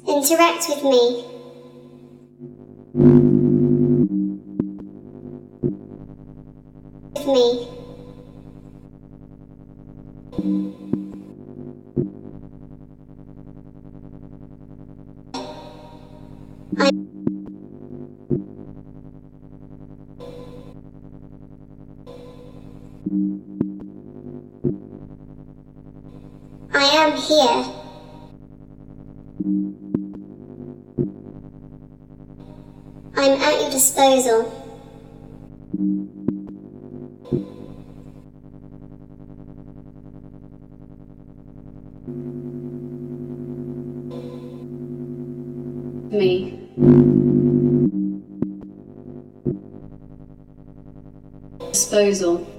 Interact with me. With me. I am here. I'm at your disposal. Me. Disposal.